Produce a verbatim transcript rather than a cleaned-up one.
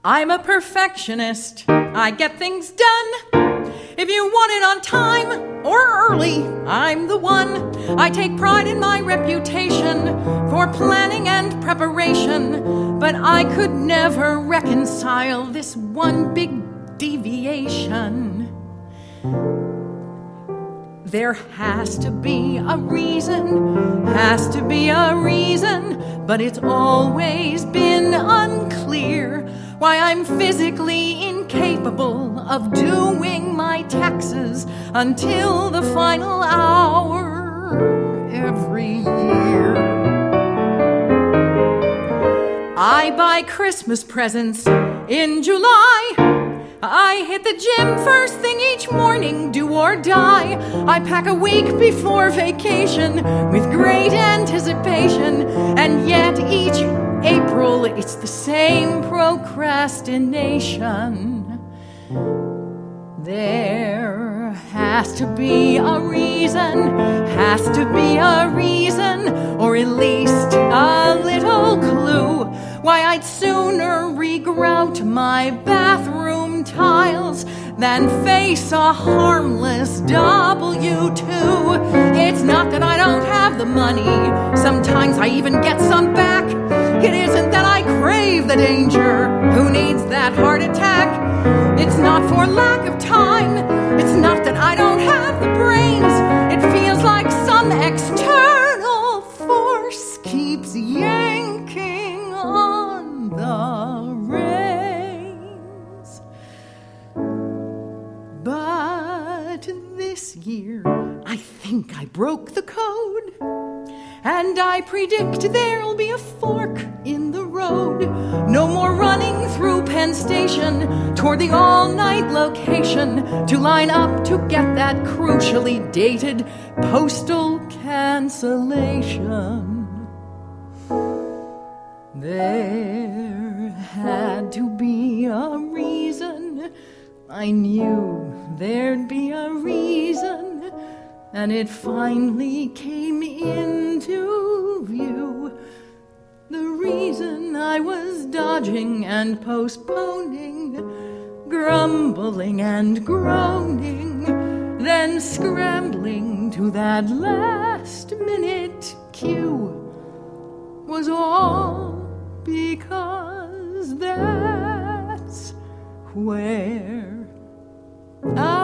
I'm a perfectionist. I get things done. If you want it on time or early, I'm the one. I take pride in my reputation for planning and preparation, but I could never reconcile this one big deviation. There has to be a reason, has to be a reason, but it's always been unclear why I'm physically incapable of doing my taxes until the final hour every year. I buy Christmas presents in July. I hit the gym first thing each morning, do or die. I pack a week before vacation with great anticipation, and yet each April it's the same procrastination. There has to be a reason, has to be a reason, or at least a little clue why I'd sooner regrout my bathroom tiles than face a harmless W two. It's not that I don't have the money, sometimes I even get some back. It isn't that I crave the danger, who needs that heart attack? It's not for lack of time, it's not that I don't have the brains. It feels like some external force keeps yanking on the reins. But this year, I think I broke the code, and I predict there'll be a fork in the road. No more running through Penn Station toward the all-night location to line up to get that crucially dated postal cancellation. There had to be a reason. I knew there'd be a reason, and it finally came into view. The reason I was dodging and postponing, grumbling and groaning, then scrambling to that last minute cue, was all because that's where I